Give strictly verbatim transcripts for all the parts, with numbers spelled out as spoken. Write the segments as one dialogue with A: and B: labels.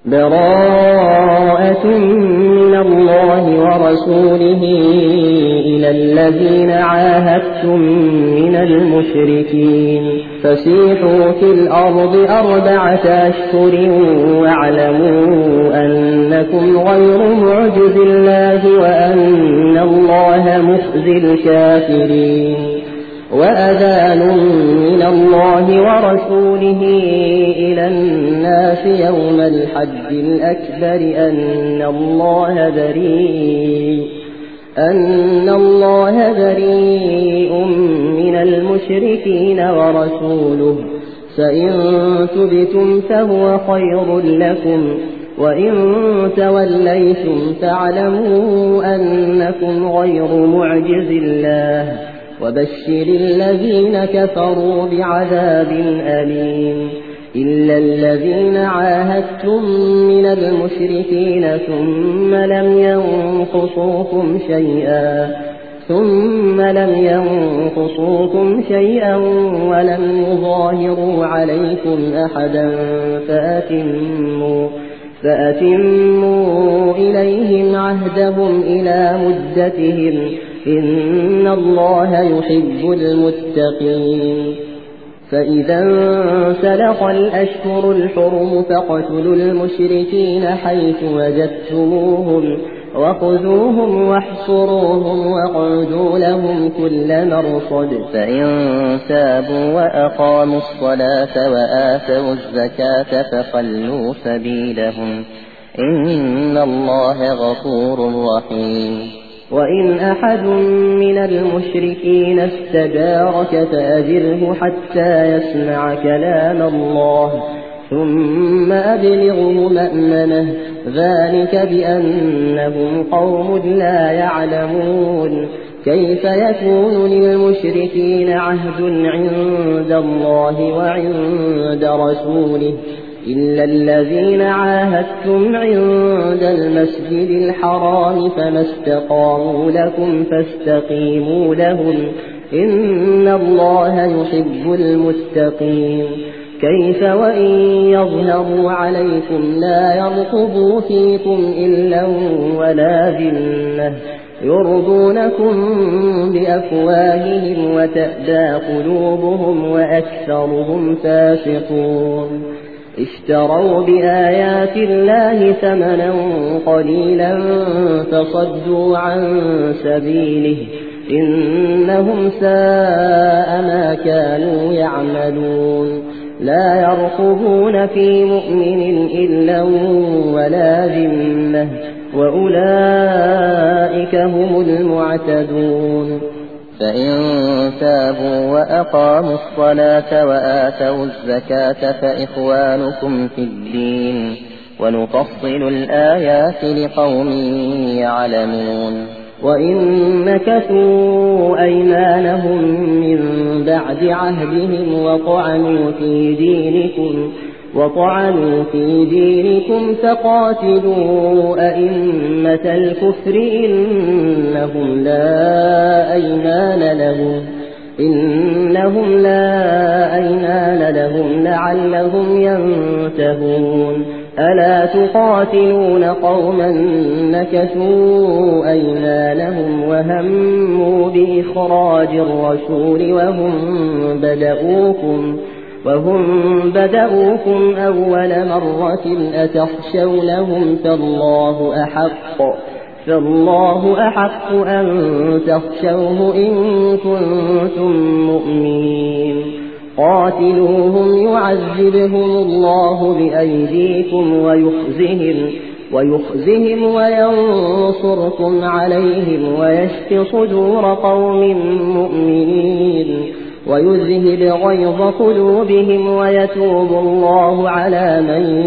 A: براءة من الله ورسوله إلى الذين عاهدتم من المشركين فسيحوا في الأرض أربعة أشهر واعلموا أنكم غير معجز الله وأن الله مخزي الكافرين وأذان من الله ورسوله إلى الناس يوم الحج الأكبر أن الله بريء أن الله بريء من المشركين ورسوله فإن تبتم فهو خير لكم وإن توليتم فاعلموا أنكم غير معجز الله وبشر الذين كفروا بعذاب أليم إلا الذين عاهدتم من المشركين ثم لم ينقصوكم شيئا ثم لم ينقصوكم شيئا ولم يظاهروا عليكم أحدا فأتموا فأتموا إليهم عهدهم إلى مدتهم إن الله يحب المتقين فإذا انسلخ الأشهر الحرم فاقتلوا المشركين حيث وجدتموهم وخذوهم واحصروهم واقعدوا لهم كل مرصد فإن تابوا وأقاموا الصلاة وآتوا الزكاة فخلوا سبيلهم إن الله غفور رحيم وإن أحد من المشركين استجارك فأجره حتى يسمع كلام الله ثم أبلغه مأمنه ذلك بأنهم قوم لا يعلمون كيف يكون للمشركين عهد عند الله وعند رسوله إلا الذين عاهدتم عند المسجد الحرام فما استقاموا لكم فاستقيموا لهم إن الله يحب المتقين كيف وإن يظهروا عليكم لا يرقبوا فيكم إلا ولا ذمة يرضونكم بأفواههم وتأبى قلوبهم وأكثرهم فاسقون اشتروا بآيات الله ثمنا قليلا فصدوا عن سبيله إنهم ساء ما كانوا يعملون لا يرقبون في مؤمن إلا ولا ذمة وأولئك هم المعتدون فإن تابوا وأقاموا الصلاة وآتوا الزكاة فإخوانكم في الدين ونفصل الآيات لقوم يعلمون وإن نكثوا أيمانهم من بعد عهدهم وطعنوا في دينكم وطعنوا في دينكم فقاتلوا أئمة الكفر إنهم لا أيمان لهم إنهم لا أيمان لهم لعلهم ينتهون ألا تقاتلون قوما نكثوا أيمانهم وهموا بإخراج الرسول وهم بدؤوكم وهم بدؤوكم أول مرة أتخشونهم فالله أحق فالله أحق أن تخشوه إن كنتم مؤمنين قاتلوهم يعذبهم الله بأيديكم ويخزهم ويخزهم وينصركم عليهم ويشف صدور قوم مؤمنين ويذهب غيظ قلوبهم ويتوب الله على من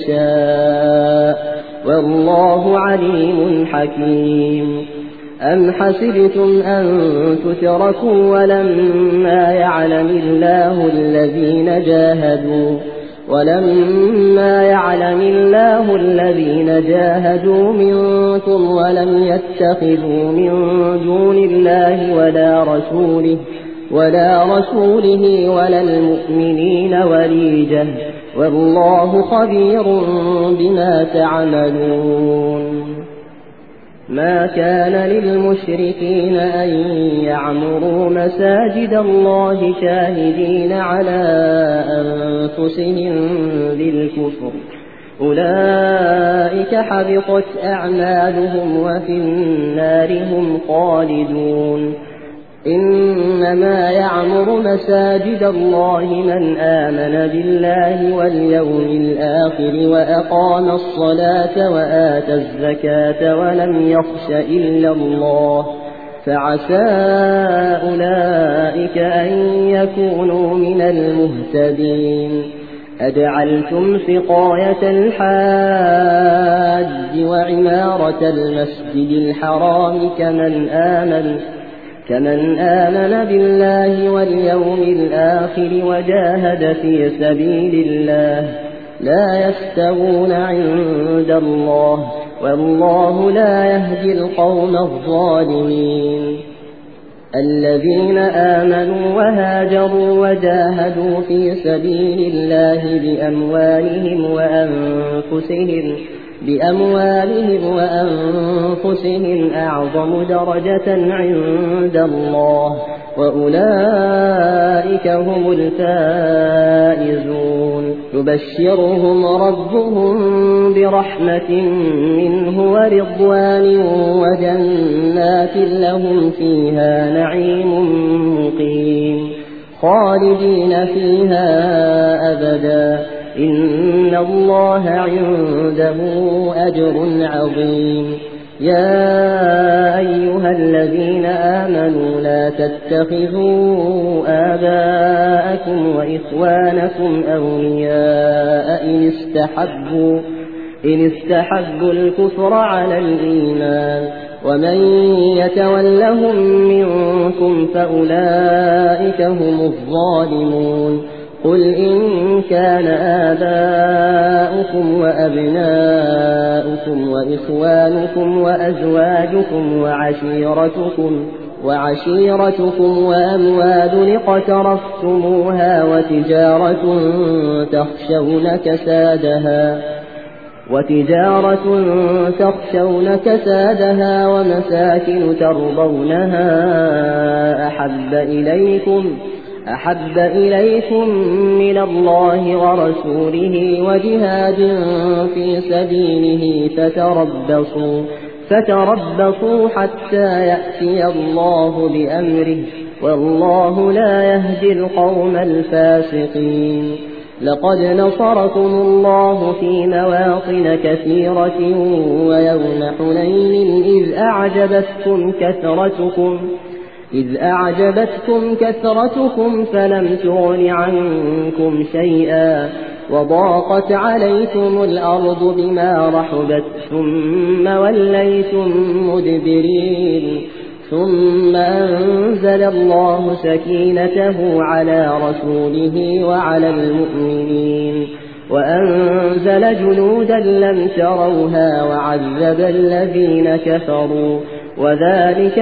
A: يشاء والله عليم حكيم أم حسبتم أن تتركوا ولما يعلم الله الذين جاهدوا ولما يعلم الله الذين جاهدوا منكم ولم يتخذوا من دون الله ولا رسوله ولا رسوله ولا المؤمنين وليجة والله خبير بما تعملون. ما كان للمشركين أن يعمروا مساجد الله شاهدين على أنفسهم بالكفر، أولئك حبطت أعمالهم وفي النار هم خالدون. إنما يعمر مساجد الله من آمن بالله واليوم الآخر وأقام الصلاة وآتى الزكاة ولم يخش إلا الله، فعسى أولئك أن يكونوا من المهتدين. أجعلتم سقاية الحاج وعمارة المسجد الحرام كمن آمن كمن آمن بالله واليوم الآخر وجاهد في سبيل الله لا يستوون عند الله، والله لا يهدي القوم الظالمين. الذين آمنوا وهاجروا وجاهدوا في سبيل الله بأموالهم وأنفسهم بأموالهم وأنفسهم أعظم درجة عند الله، وأولئك هم الفائزون. يبشرهم ربهم برحمة منه ورضوان وجنات لهم فيها نعيم مقيم خالدين فيها أبدا، إن الله عنده أجر عظيم. يا أيها الذين آمنوا لا تتخذوا آباءكم وإخوانكم أولياء إن استحبوا, إن استحبوا الكفر على الإيمان، ومن يتولهم منكم فأولئك هم الظالمون. قل إن كان آباؤكم وأبناؤكم وإخوانكم وأزواجكم وعشيرتكم وعشيرتكم وأموال اقترفتموها وتجارة تخشون كسادها وتجارة تخشون كسادها ومساكن ترضونها أحب إليكم أحب إليكم من الله ورسوله وجهاد في سبيله فتربصوا فتربصوا حتى يأتي الله بأمره، والله لا يهدي القوم الفاسقين. لقد نصركم الله في مواطن كثيرة ويوم حنين إذ أعجبتكم كثرتكم إذ أعجبتكم كثرتكم فلم تغن عنكم شيئا وضاقت عليكم الأرض بما رحبت ثم وليتم مدبرين، ثم أنزل الله سكينته على رسوله وعلى المؤمنين وأنزل جنودا لم تروها وعذب الذين كفروا، وذلك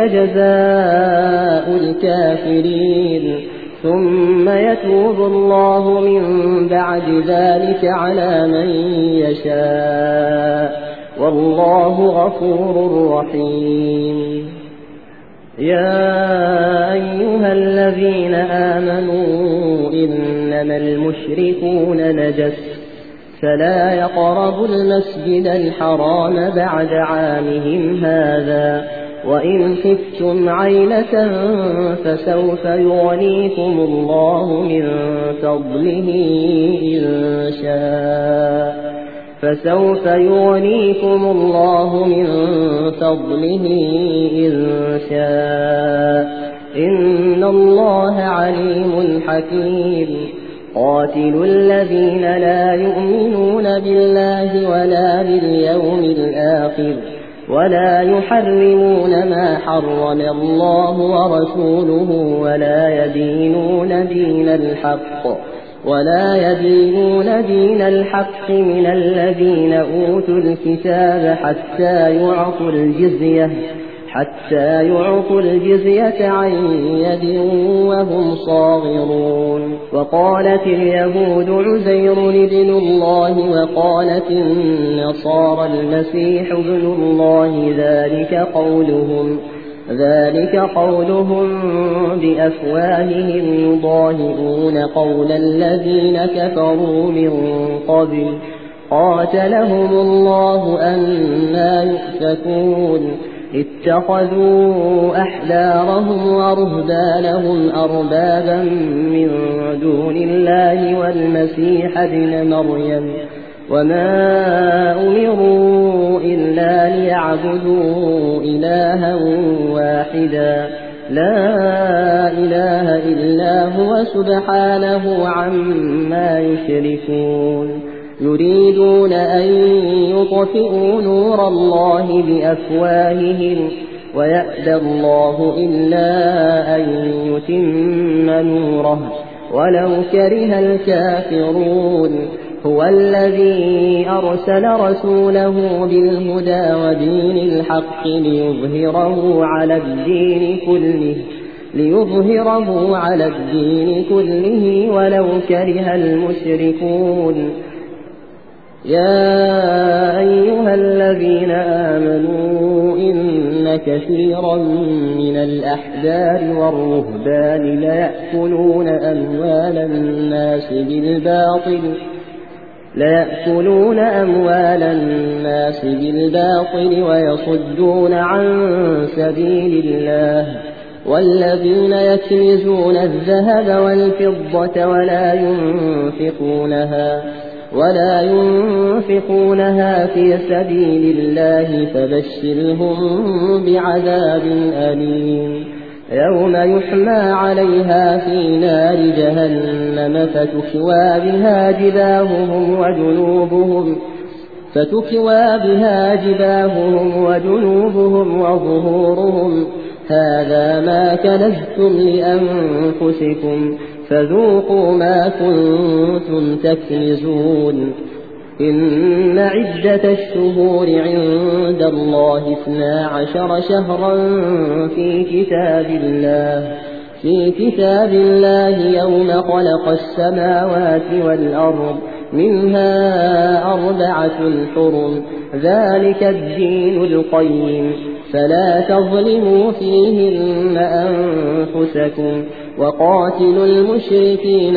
A: جزاء الكافرين. ثم يتوب الله من بعد ذلك على من يشاء، والله غفور رحيم. يا أيها الذين آمنوا إنما المشركون نجس فلا يقربوا المسجد الحرام بعد عامهم هذا، وإن خفتم عيلة فسوف يغنيكم الله من فضله إن شاء فسوف يغنيكم الله من فضله إن شاء، إن الله عليم حكيم. قاتلوا الذين لا يؤمنون بالله ولا باليوم الآخر ولا يحرمون ما حرم الله ورسوله ولا يدينون دين الحق ولا يدينون دين الحق من الذين أوتوا الكتاب حتى يعطوا الجزية حتى يعطوا الجزية عن يد وهم صاغرون. وقالت اليهود عزير ابن الله وقالت النصارى المسيح ابن الله ذلك قولهم ذلك قولهم بأفواههم يضاهئون قول الذين كفروا من قبل قاتلهم الله أنى يؤفكون. اتخذوا أحبارهم ورهبانهم أربابا من دون الله والمسيح ابن مريم وما أمروا إلا ليعبدوا إلها واحدا لا إله إلا هو سبحانه عما يشركون. يريدون أن يطفئوا نور الله بأفواههم ويأبى الله إلا أن يتم نوره ولو كره الكافرون. هو الذي أرسل رسوله بالهدى ودين الحق ليظهره على الدين كله ليظهره على الدين كله ولو كره المشركون. يا أيها الذين آمنوا إن كثيرا من الأحبار والرهبان ليأكلون أموال الناس بالباطل ليأكلون أموال الناس بالباطل ويصدون عن سبيل الله. والذين يكنزون الذهب والفضة ولا ينفقونها ولا ينفقونها في سبيل الله فبشرهم بعذاب أليم. يوم يحمى عليها في نار جهنم فتكوى بها جباههم وجنوبهم فتكوى بها جباههم وجنوبهم وظهورهم هذا ما كنزتم لأنفسكم فذوقوا ما كنتم تكنزون. إن عدة الشهور عند الله اثنا عشر شهرا في كتاب الله في كتاب الله يوم خلق السماوات والأرض منها أربعة حرم ذلك الدين القيم فلا تظلموا فيهن أنفسكم وقاتلوا المشركين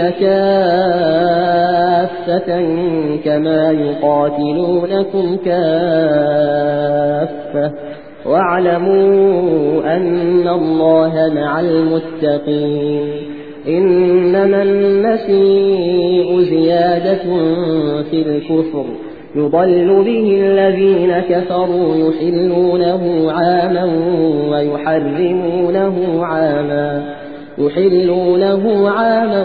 A: كافة كما يقاتلونكم كافة واعلموا أن الله مع المتقين. إنما النسيء زيادة في الكفر يضل به الذين كفروا يحلونه عاما ويحرمونه عاما يحلونه عاما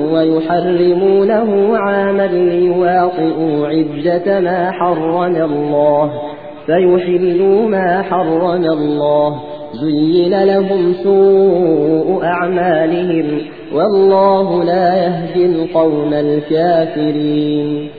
A: ويحرمونه عاما ليواطئوا عدة ما حرم الله فيحلوا ما حرم الله زين لهم سوء أعمالهم والله لا يهدي القوم الكافرين.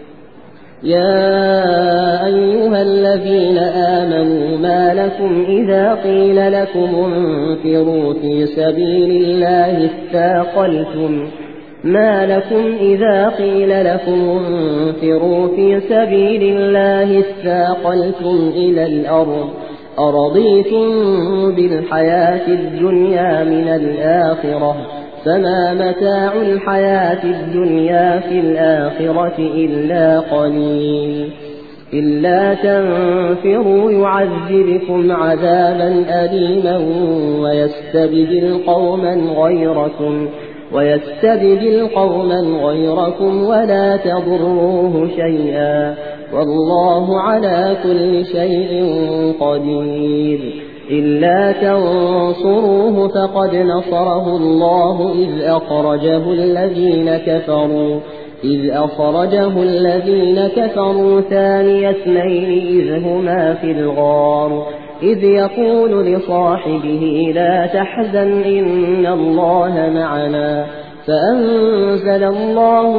A: يا أيها الذين آمنوا ما لكم إذا قيل لكم انفروا في سبيل الله اثاقلتم ما لكم إذا قيل لكم انفروا في سبيل الله اثاقلتم إلى الأرض أرضيتم بالحياة الدنيا من الآخرة فما متاع الحياة الدنيا في الآخرة إلا قليل. إلا تنفروا يعذبكم عذابا أليما ويستبدل قوما غيركم ويستبدل قوما غيركم ولا تضروه شيئا والله على كل شيء قدير. إلا تنصروه فقد نصره الله إذ أخرجه الذين كفروا إذ أخرجه الذين كفروا ثاني اثنين إذ هما في الغار إذ يقول لصاحبه لا تحزن إن الله معنا فأنزل الله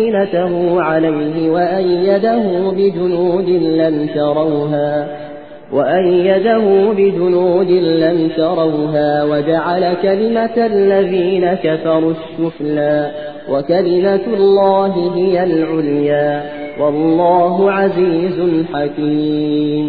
A: سكينته عليه وأيده بجنود لم تروها وأيده بجنود لم تروها وجعل كلمة الذين كفروا السفلى وكلمة الله هي العليا والله عزيز حكيم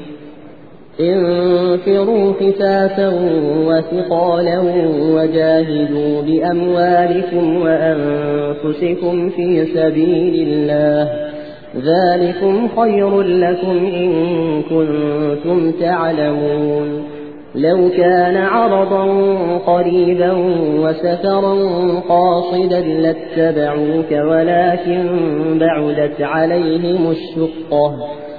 A: انفروا خفافا وثقالا وجاهدوا بأموالكم وأنفسكم في سبيل الله ذلكم خير لكم إن كنتم تعلمون لو كان عرضا قريبا وسفرا قاصدا لاتبعوك ولكن بعدت عليهم الشقة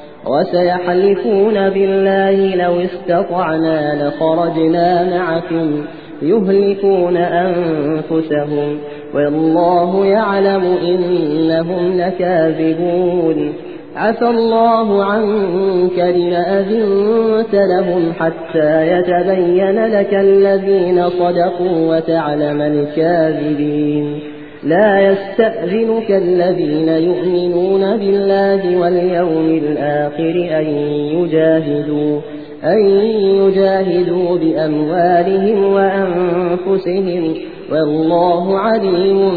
A: وسيحلفون بالله لو استطعنا لخرجنا معكم يهلكون أنفسهم والله يعلم إنهم لكاذبون عفى الله عنك لما أذنت لهم حتى يتبين لك الذين صدقوا وتعلم الكاذبين لا يستأذنك الذين يؤمنون بالله واليوم الآخر أن يجاهدوا أن يجاهدوا بأموالهم وأنفسهم والله عليم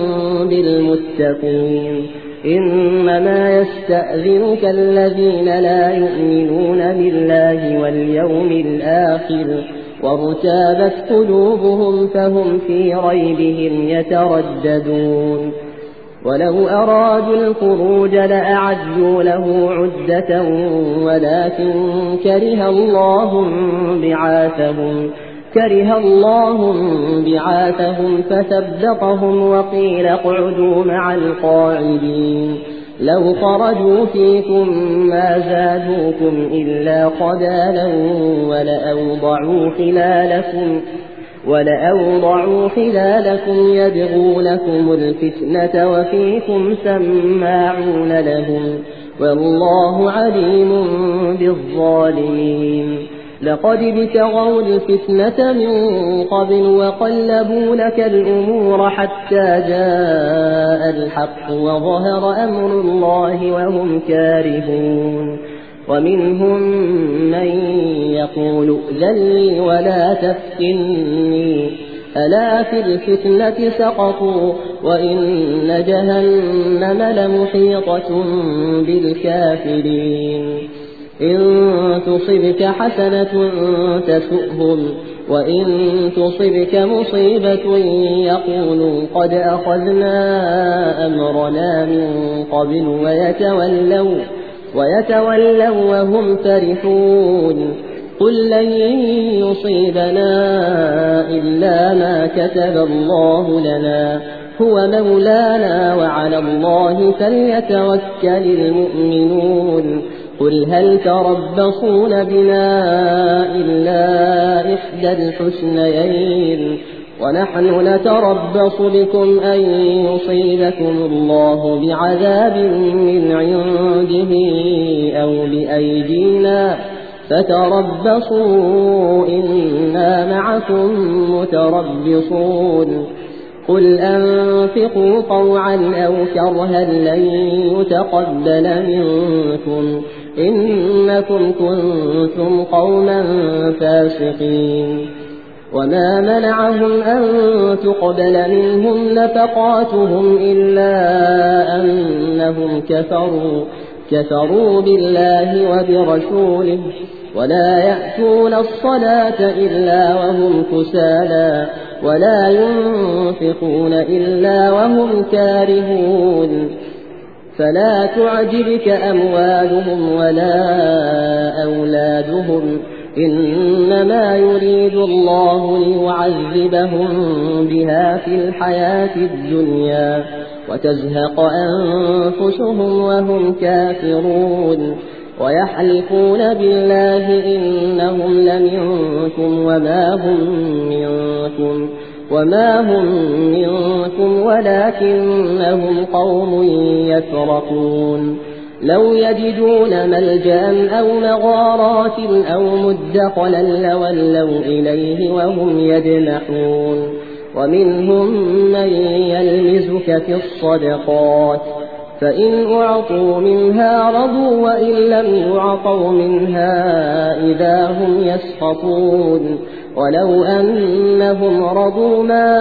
A: بالمتقين إنما يستأذنك الذين لا يؤمنون بالله واليوم الآخر وارتابت قلوبهم فهم في ريبهم يترددون ولو أرادوا الخروج لأعدوا له عدة ولكن كره الله بعاثهم كره الله بعاثهم فثبطهم وقيل اقعدوا مع القاعدين لو خرجوا فيكم ما زادوكم إلا خبالا ولأوضعوا خلالكم ولأوضعوا خلالكم يبغونكم الفتنة وفيكم سماعون لهم والله عليم بالظالمين لقد ابتغوا الفتنة من قبل وقلبوا لك الأمور حتى جاء الحق وظهر أمر الله وهم كارهون ومنهم من يقول ائذن لي ولا تفتني ألا في الفتنة سقطوا وإن جهنم لمحيطة بالكافرين إن تصبك حسنة تسؤهم وإن تصبك مصيبة يقولوا قد أخذنا أمرنا من قبل ويتولوا ويتولوا وهم فرحون قل لن يصيبنا إلا ما كتب الله لنا هو مولانا وعلى الله فليتوكل المؤمنون قل هل تربصون بنا إلا إحدى الحسنيين ونحن نتربص بكم أن يصيبكم الله بعذاب من عنده أو بأيدينا فتربصوا إنا معكم متربصون قل أنفقوا طوعا أو كرها لن يتقبل منكم إنكم كنتم قوما فاسقين وما منعهم أن تقبل منهم نفقاتهم إلا أنهم كفروا كفروا بالله وبرسوله ولا يأتون الصلاة إلا وهم كسالى ولا ينفقون إلا وهم كارهون فلا تعجبك أموالهم ولا أولادهم إنما يريد الله ليعذبهم بها في الحياة الدنيا وتزهق أنفسهم وهم كافرون ويحلفون بالله إنهم لمنكم وما هم منكم وما هم منكم ولكنهم قوم يفرقون لو يجدون ملجأ أو مغارات أو مدخلا لولوا إليه وهم يجمحون ومنهم من يلمزك في الصدقات فإن أعطوا منها رضوا وإن لم يعطوا منها إذا هم يسخطون ولو أنهم رضوا ما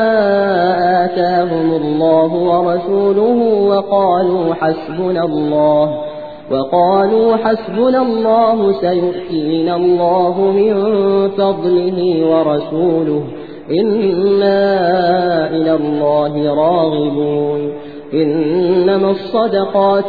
A: آتاهم الله ورسوله وقالوا حسبنا الله وقالوا حسبنا الله سيؤتينا الله من فضله ورسوله إنا إلى الله راغبون إنما الصدقات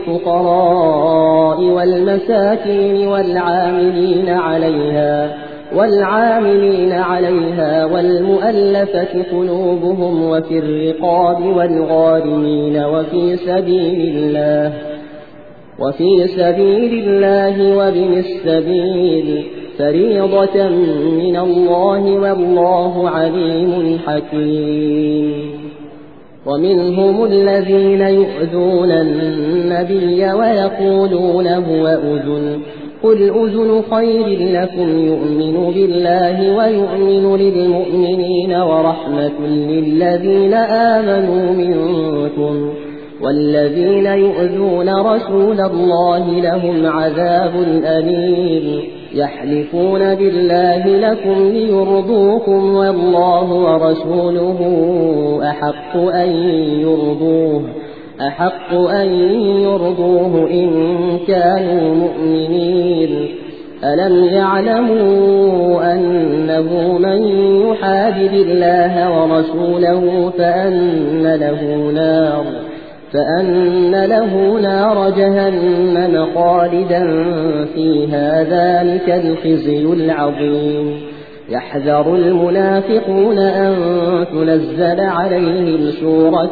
A: للفقراء والمساكين والعاملين عليها والعاملين عليها والمؤلفة قلوبهم وفي الرقاب والغارمين وفي سبيل الله وفي سبيل الله وابن السبيل فريضة من الله والله عليم حكيم. ومنهم الذين يؤذون النبي ويقولون هو أذن قل أذن خير لكم يؤمن بالله ويؤمن للمؤمنين ورحمة للذين آمنوا منكم والذين يؤذون رسول الله لهم عذاب أليم يحلفون بالله لكم ليرضوكم والله ورسوله أحق أن يرضوه أحق أن يرضوه إن كانوا مؤمنين ألم يعلموا أنه من يحادد الله ورسوله فأن له نار فأن له نار جهنم خالدا فيها ذلك الخزي العظيم. يحذر المنافقون أن تنزل عليهم سورة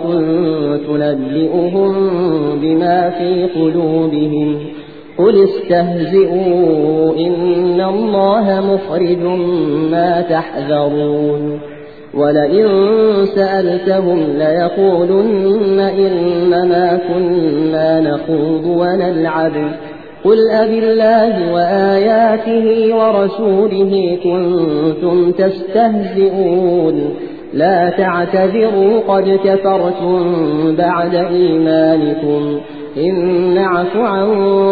A: تنبئهم بما في قلوبهم قل استهزئوا إن الله مخرج ما تحذرون ولئن سألتهم ليقولن إنما كنا نخوض ونلعب قل أبالله وآياته ورسوله كنتم تستهزئون لا تعتذروا قد كفرتم بعد إيمانكم إن نعف عن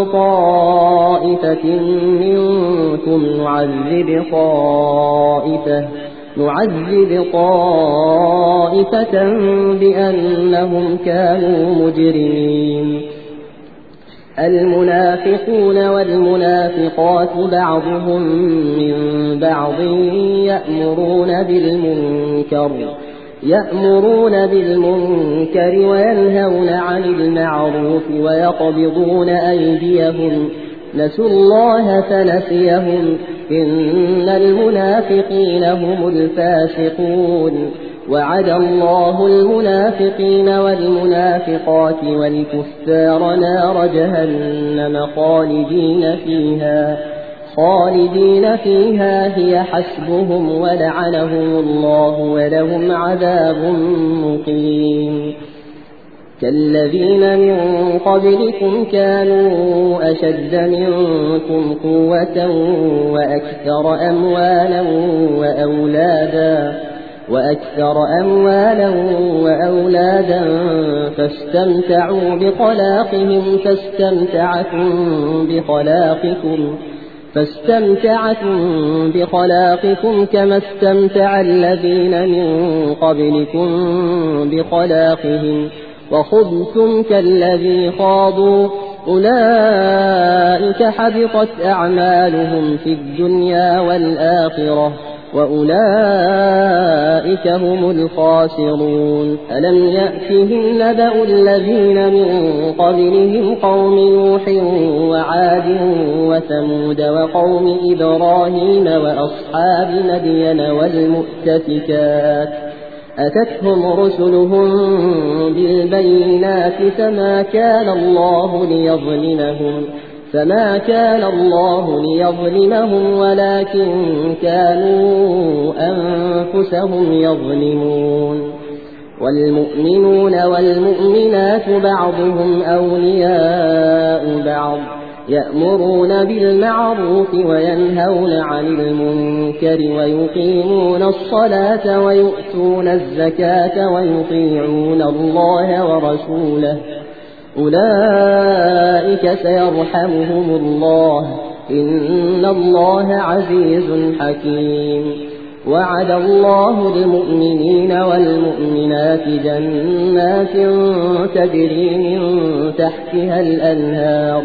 A: طائفة منكم نعذب طائفة نعذب طائفة بأنهم كانوا مجرمين. المنافقون والمنافقات بعضهم من بعض يأمرون بالمنكر يأمرون بالمنكر وينهون عن المعروف ويقبضون أيديهم نسوا الله فنسيهم إن المنافقين هم الفاسقون وعد الله المنافقين والمنافقات والكفار نار جهنم خالدين فيها خالدين فيها هي حسبهم ولعنهم الله ولهم عذاب مقيم. كالذين من قبلكم كانوا أشد منكم قوة وأكثر أموالا وأولادا وأكثر أموالا وأولادا فاستمتعوا بخلاقهم فاستمتعتم بخلاقكم فاستمتعتم بخلاقكم كما استمتع الذين من قبلكم بخلاقهم وخضتم كالذي خاضوا أولئك حبطت أعمالهم في الدنيا والآخرة وأولئك هم الخاسرون. ألم يأتهم نبأ الذين من قبلهم قوم نوح وعاد وثمود وقوم إبراهيم وأصحاب مدين والمؤتفكات أتتهم رسلهم بالبينات فما كان الله ليظلمهم فما كان الله ليظلمهم ولكن كانوا أنفسهم يظلمون. والمؤمنون والمؤمنات بعضهم أولياء بعض يأمرون بالمعروف وينهون عن المنكر ويقيمون الصلاة ويؤتون الزكاة ويطيعون الله ورسوله أولئك سيرحمهم الله إن الله عزيز حكيم وعد الله المؤمنين والمؤمنات جنات تجري من تحتها الأنهار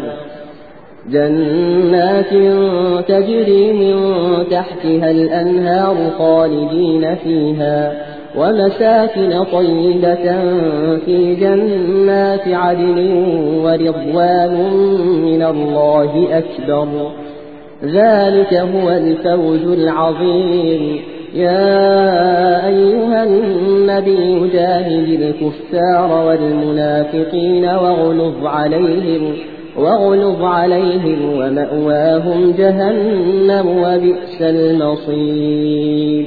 A: جنات تجري من تحتها الأنهار خالدين فيها ومساكن طيبة في جنات عدن ورضوان من الله أكبر ذلك هو الفوز العظيم يا أيها النبي جاهد الكفار والمنافقين واغلظ عليهم واغلظ عليهم ومأواهم جهنم وبئس المصير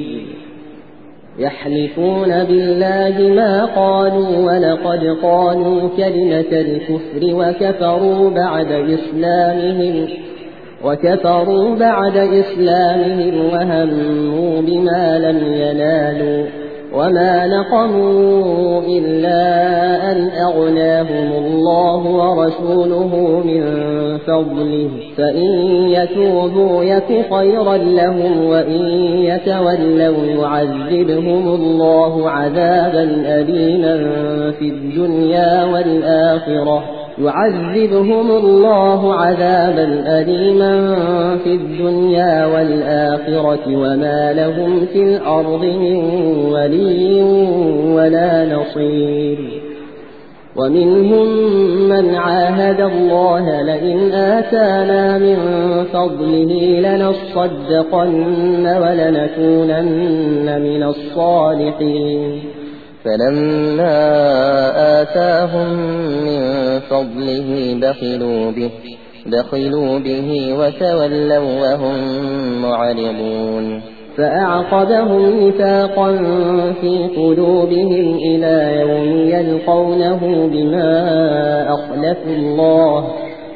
A: يحلفون بالله ما قالوا ولقد قالوا كلمة الكفر وكفروا بعد إسلامهم وكفروا بعد إسلامهم وهموا بما لم ينالوا وما نقموا إلا أن أغناهم الله ورسوله من فضله فإن يتوبوا يك خيرا لهم وإن يتولوا يعذبهم الله عذابا أليما في الدنيا والآخرة يعذبهم الله عذابا أليما في الدنيا والآخرة وما لهم في الأرض من ولي ولا نصير ومنهم من عاهد الله لئن آتانا من فضله لنصدقن ولنكونن من الصالحين
B: فلما آتاهم من فضله بخلوا به, بخلوا به وتولوا وهم معرضون
A: فأعقبهم نفاقا في قلوبهم إلى يوم يلقونه بما أخلفوا الله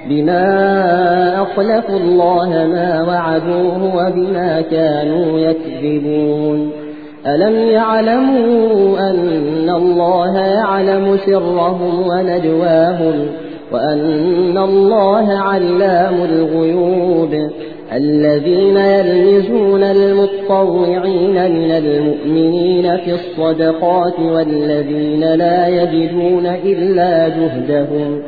A: بما أخلفوا الله ما وعدوه وبما كانوا يكذبون ألم يعلموا أن الله يعلم سرهم ونجواهم وأن الله علام الغيوب الذين يلمزون المتطوعين من المؤمنين في الصدقات والذين لا يجدون إلا جهدهم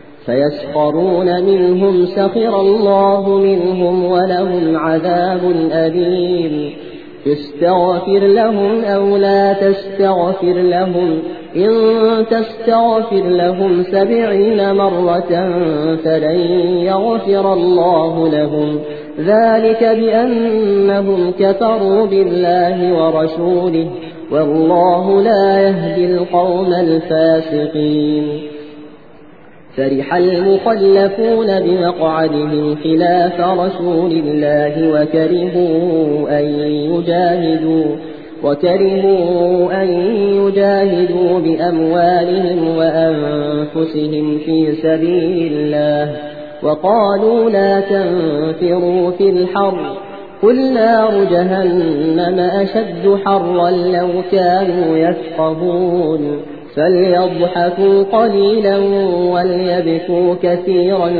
A: فيسخرون منهم سخر الله منهم ولهم عذاب أليم استغفر لهم أو لا تستغفر لهم إن تستغفر لهم سبعين مرة فلن يغفر الله لهم ذلك بأنهم كفروا بالله ورسوله والله لا يهدي القوم الفاسقين فرح المخلفون بمقعدهم خلاف رسول الله وكرهوا أن يجاهدوا وكرهوا أن يجاهدوا بأموالهم وأنفسهم في سبيل الله وقالوا لا تنفروا في الحر قل نار جهنم أشد حرا لو كانوا يفقهون فليضحكوا قليلا وليبكوا كثيرا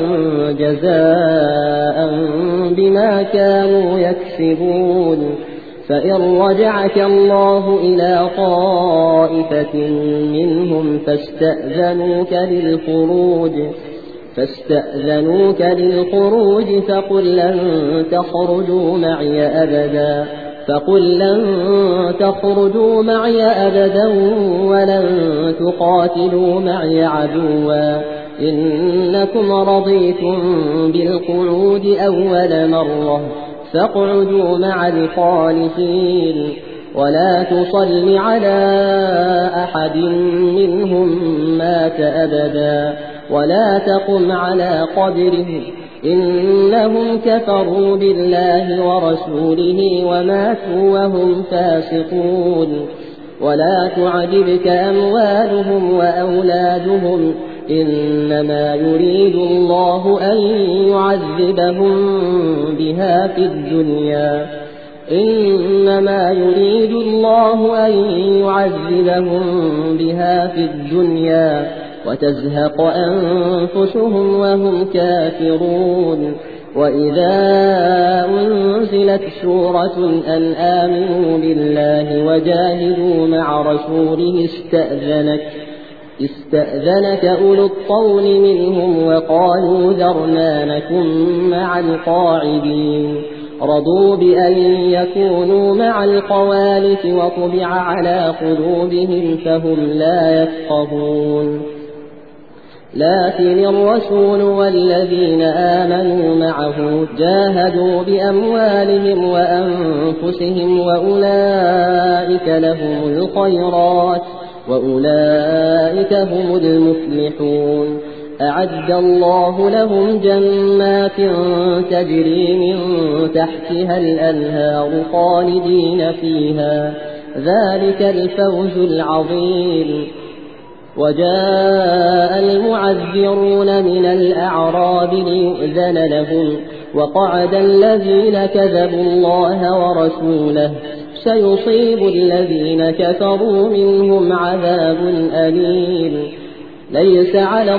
A: جزاء بما كانوا يكسبون فإن رجعك الله إلى طائفة منهم فاستأذنوك للخروج فاستأذنوك للخروج فقل لن تخرجوا معي أبدا فقل لن تخرجوا معي أبدا ولن تقاتلوا معي عدوا إنكم رضيتم بالقعود أول مرة فاقعدوا مع الخالفين ولا تصل على أحد منهم مات أبدا ولا تقم على قبره إنهم كفروا بالله ورسوله وماتوا وهم فاسقون ولا تعجبك أموالهم وأولادهم إنما يريد الله أن يعذبهم بها في الدنيا إنما يريد الله أن يعذبهم بها في الدنيا وتزهق أنفسهم وهم كافرون. وإذا أنزلت سورة أن آمنوا بالله وجاهدوا مع رسوله استأذنك استأذنك أولو الطول منهم وقالوا ذرنا نكن مع القاعدين. رضوا بأن يكونوا مع القوالف وطبع على قلوبهم فهم لا يفقهون. لكن الرسول والذين آمنوا معه جاهدوا بأموالهم وأنفسهم وأولئك لهم الخيرات وأولئك هم المفلحون. أعد الله لهم جنات تجري من تحتها الأنهار خالدين فيها ذلك الفوز العظيم. وجاء المعذرون من الأعراب ليؤذن لهم وقعد الذين كذبوا الله ورسوله سيصيب الذين كفروا منهم عذاب أليم. ليس على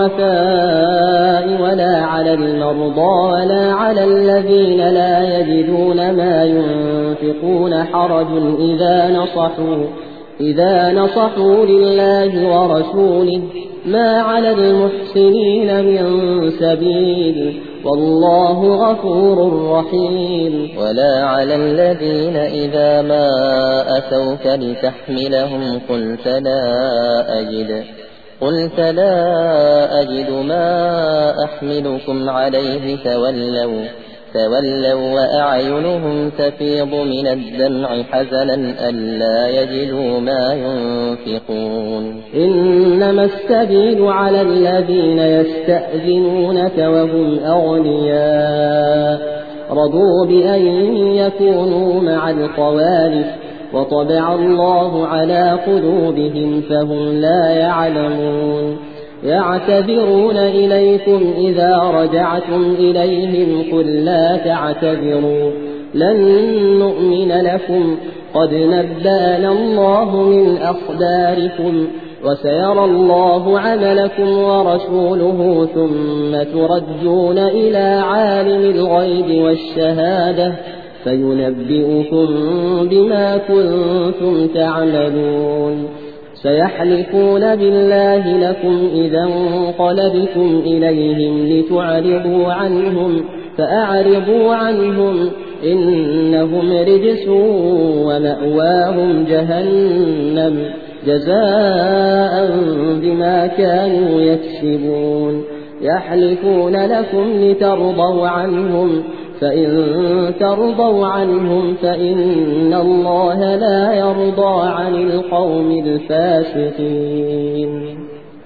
A: الضعفاء ولا على المرضى ولا على الذين لا يجدون ما ينفقون حرج إذا نصحوا إذا نصحوا لله ورسوله ما على المحسنين من سبيل والله غفور رحيم.
B: ولا على الذين إذا ما أتوك لتحملهم قلت لا أجد قلت لا أجد ما أحملكم عليه تولوا تولوا وأعينهم تفيض من الدمع حزنا ألا يجدوا ما ينفقون.
A: إنما السبيل على الذين يستأذنونك وهم أغنياء رضوا بأن يكونوا مع الخوالف وطبع الله على قلوبهم فهم لا يعلمون. يعتذرون إليكم إذا رجعتم إليهم قل لا تعتذروا لن نؤمن لكم قد نبأنا الله من أخباركم وسيرى الله عملكم ورسوله ثم تردون إلى عالم الغيب والشهادة فينبئكم بما كنتم تعملون. سيحلفون بالله لكم إذا انقلبتم إليهم لتعرضوا عنهم فأعرضوا عنهم إنهم رجس ومأواهم جهنم جزاء بما كانوا يكسبون. يحلفون لكم لترضوا عنهم فإن ترضوا عنهم فإن الله لا يرضى عن القوم الفاسقين.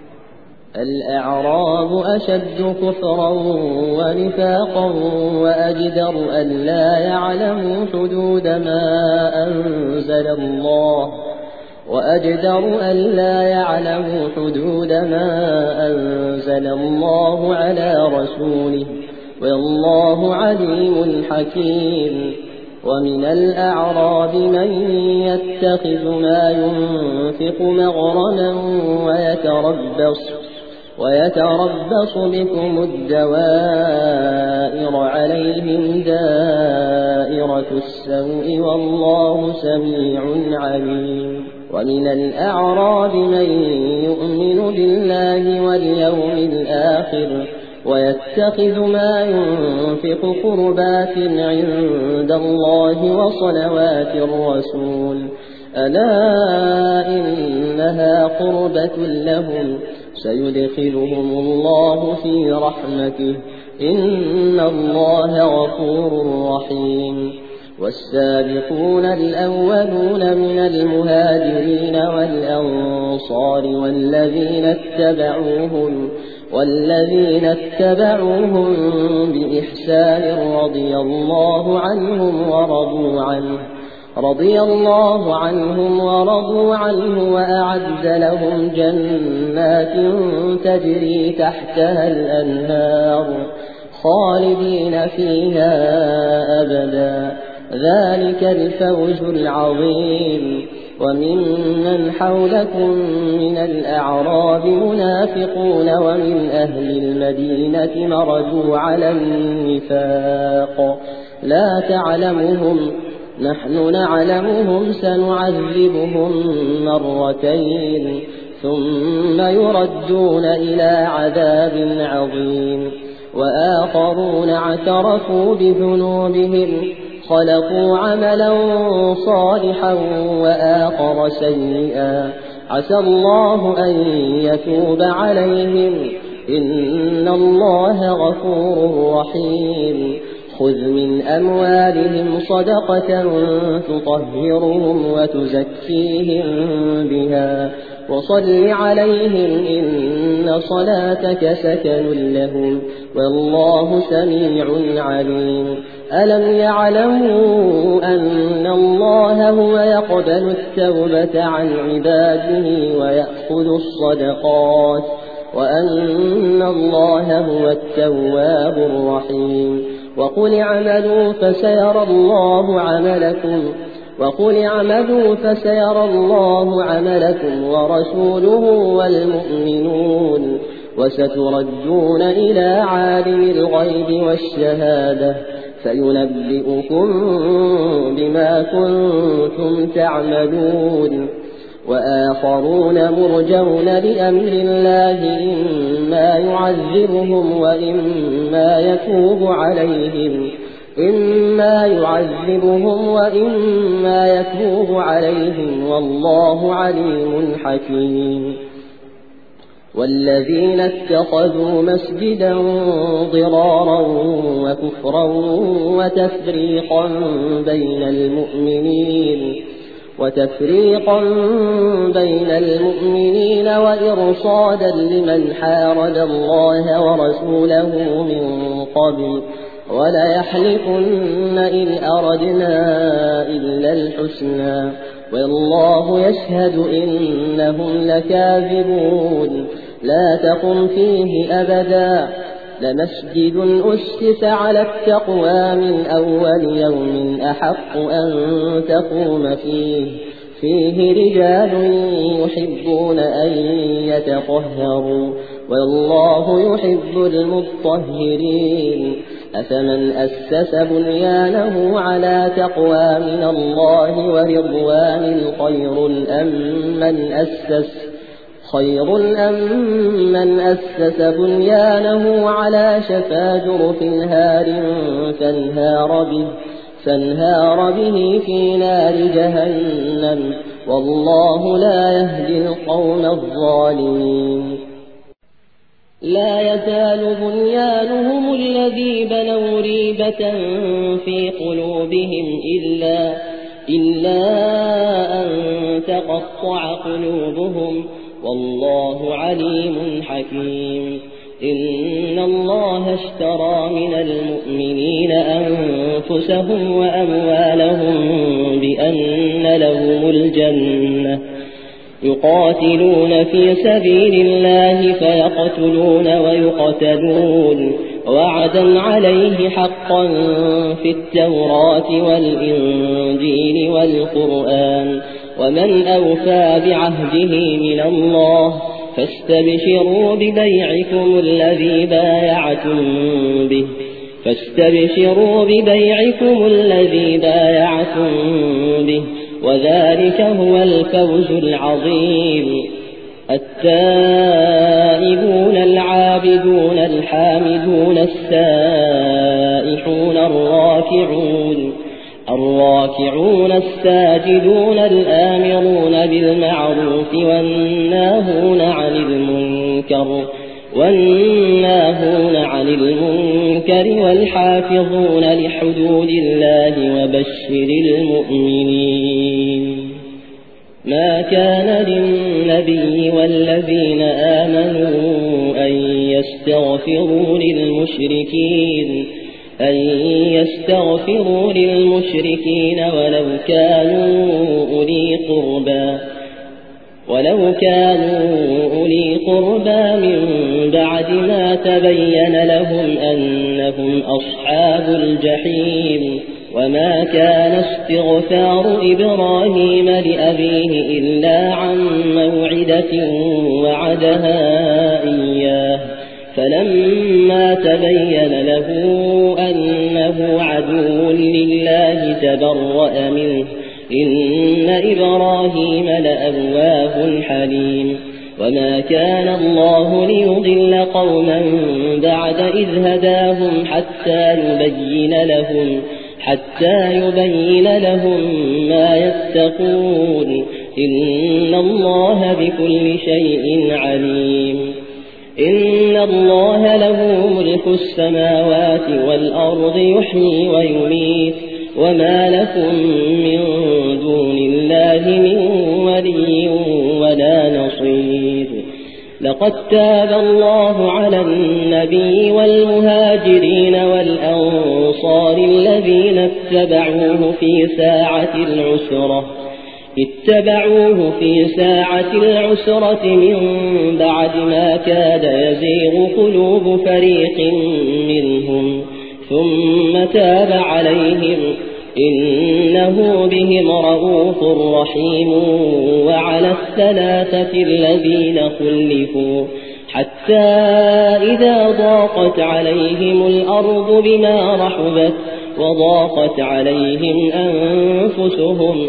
A: الأعراب أشد كفرا ونفاقا وأجدر أن لا يعلموا حدود ما أنزل الله وأجدر أن لا يعلموا حدود ما أنزل الله على رسوله والله عليم حكيم. ومن الأعراب من يتخذ ما ينفق مغرما ويتربص ويتربص بكم الدوائر عليهم دائرة السوء والله سميع عليم. ومن الأعراب من يؤمن بالله واليوم الآخر ويتخذ ما ينفق قربات عند الله وصلوات الرسول ألا إنها قربة لهم سيدخلهم الله في رحمته إن الله غفور رحيم. والسابقون الأولون من المهاجرين والأنصار والذين اتبعوهم والذين اتبعوهم بإحسان رضي الله عنهم ورضوا عنه رضي الله عنهم ورضوا عنه وأعد لهم جنات تجري تحتها الأنهار خالدين فيها أبدا ذلك الفوز العظيم. وممن حولكم من الأعراب منافقون ومن أهل المدينة مردوا على النفاق لا تعلمهم نحن نعلمهم سنعذبهم مرتين ثم يردون إلى عذاب عظيم وآخرون اعترفوا بذنوبهم خلقوا عملا صالحا وآخر سيئا عسى الله أن يتوب عليهم إن الله غفور رحيم خذ من أموالهم صدقة تطهرهم وتزكيهم بها وصل عليهم إن صلاتك سكن لهم والله سميع عليم ألم يعلموا أن الله هو يقبل التوبة عن عباده ويأخذ الصدقات وأن الله هو التواب الرحيم وقل اعملوا فسيرى الله عملكم وقل اعملوا فسيرى الله عملكم ورسوله والمؤمنون وستردون إلى عالم الغيب والشهادة فينبئكم بما كنتم تعملون وآخرون مرجون لأمر الله إما يعذبهم وإما يتوب عليهم إما يعذبهم وإما يتوب عليهم والله عليم حكيم والذين اتخذوا مسجدا ضرارا وكفرا وتفريقا بين المؤمنين وتفريقا بين المؤمنين وإرصادا لمن حارب الله ورسوله من قبل وليحلفن إن أردنا إلا الحسنى والله يشهد إنهم لكاذبون لا تقم فيه أبدا لمسجد أسس على التقوى من أول يوم أحق أن تقوم فيه فيه رجال يحبون أن يتطهروا والله يحب المطهرين أفمن أسس بنيانه على تقوى من الله ورضوان خير أم من أسس خير أم من أسس بنيانه على شفا جرف هار فانهار به فانهار به في نار جهنم والله لا يهدي القوم الظالمين لا يزال بنيانهم الذي بنوا ريبة في قلوبهم إلا, إلا أن تقطع قلوبهم والله عليم حكيم إن الله اشترى من المؤمنين أنفسهم وأموالهم بأن لهم الجنة يقاتلون في سبيل الله فيقتلون ويقتلون وعدا عليه حقا في التوراة والإنجيل والقرآن ومن أوفى بعهده من الله فاستبشروا ببيعكم الذي بايعتم به فاستبشروا ببيعكم الذي بايعتم به وذلك هو الفوز العظيم التائبون العابدون الحامدون السائحون الراكعون الراكعون الساجدون الآمرون بالمعروف والناهون عن المنكر والناهون عن المنكر والحافظون لحدود الله وبشر المؤمنين ما كان للنبي والذين آمنوا أن يستغفروا للمشركين أن يستغفروا للمشركين ولو كانوا أولي قربى ولو كانوا أولي قربى من بعد ما تبين لهم أنهم أصحاب الجحيم وما كان استغفار إبراهيم لأبيه إلا عن موعدة وعدها إياه فلما تبين له أنه عدو لله تبرأ منه إن إبراهيم لأواه حليم وما كان الله ليضل قوما بعد إذ هداهم حتى يبين لهم حتى يبين لهم ما يتقون إن الله بكل شيء عليم إن الله له ملك السماوات والأرض يحيي ويميت وما لكم من دون الله من ولي ولا نصير لقد تاب الله على النبي والمهاجرين والأنصار الذين اتبعوه في ساعة العسرة اتبعوه في ساعة العسرة من بعد ما كاد يزيغ قلوب فريق منهم ثم تاب عليهم إنه بهم رؤوف رحيم وعلى الثلاثة الذين خلفوا حتى إذا ضاقت عليهم الأرض بما رحبت وضاقت عليهم أنفسهم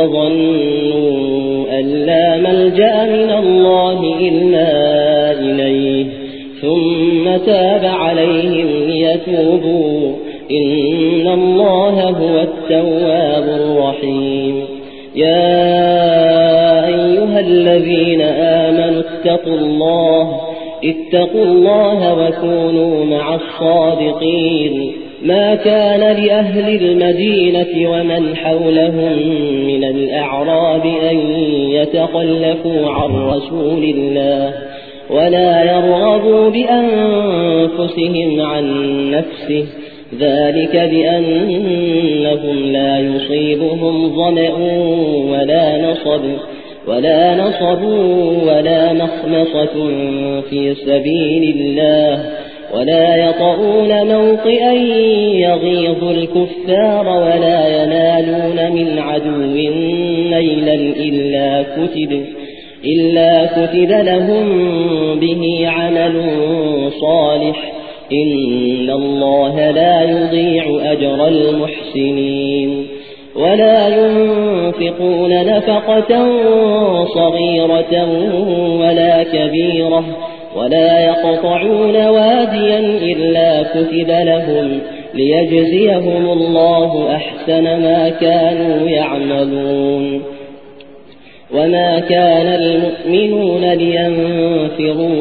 A: وظنوا أن لا ملجأ من الله إلا إليه ثم تاب عليهم ليتوبوا إن الله هو التواب الرحيم يا أيها الذين آمنوا اتقوا الله اتقوا الله وكونوا مع الصادقين ما كان لأهل المدينة ومن حولهم من الأعراب أن يتخلفوا عن رسول الله ولا يرغبوا بأنفسهم عن نفسه ذلك بأنهم لا يصيبهم ظمأ ولا نصب ولا نصب ولا مخمصة في سبيل الله ولا يطؤون موطئا يغيظ الكفار ولا ينالون من عدو نيلا إلا كتب إلا كتب لهم به عمل صالح إن الله لا يضيع أجر المحسنين ولا ينفقون نفقة صغيرة ولا كبيرة ولا يقطعون واديا إلا كتب لهم ليجزيهم الله أحسن ما كانوا يعملون وما كان المؤمنون لينفروا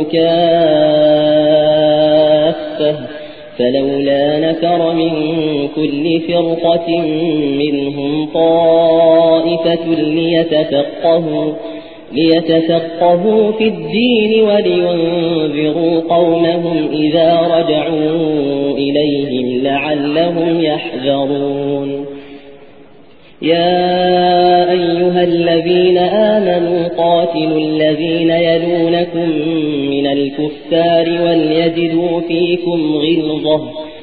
A: كافة فلولا نفر من كل فرقة منهم طائفة ليتفقهوا ليتفقهوا في الدين ولينذروا قومهم إذا رجعوا إليهم لعلهم يحذرون يا أيها الذين آمنوا قاتلوا الذين يلونكم من الكفار وليجدوا فيكم غلظة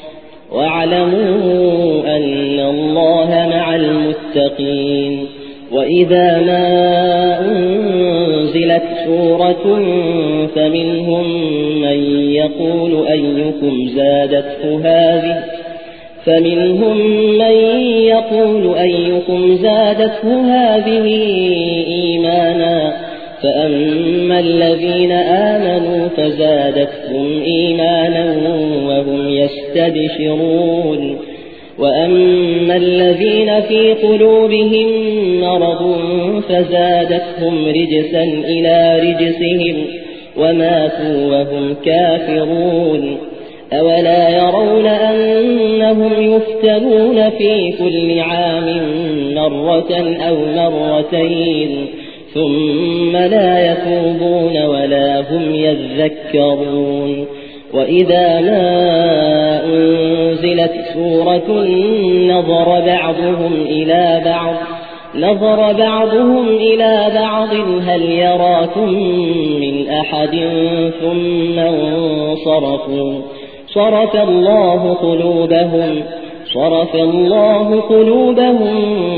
A: واعلموا أن الله مع المتقين وإذا ما أنزلت سورة فمنهم من يقول أيكم زادته هذه فمنهم من يقول أيكم زادته هذه إيمانا فأما الذين آمنوا فزادتهم إيمانا وهم يستبشرون وأما الذين في قلوبهم مرض فزادتهم رجسا إلى رجسهم وماتوا وهم كافرون أولا يرون أنهم يفتنون في كل عام مرة أو مرتين ثم لا يتوبون ولا هم يذكرون وإذا ما أنزلت سورة نظر بعضهم إلى بعض نظر بعضهم إلى بعض هل يراكم من أحد ثم انصرفوا صرف الله قلوبهم صرف الله قلوبهم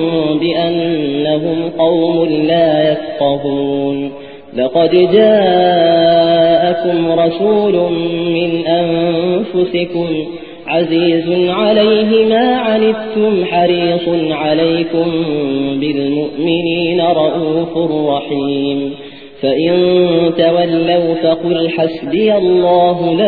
A: بأنهم قوم لا يفقهون لقد جاءكم رسول من أنفسكم عزيز عليه ما عنتم حريص عليكم بالمؤمنين رؤوف رحيم فإن تولوا فقل حسبي الله لا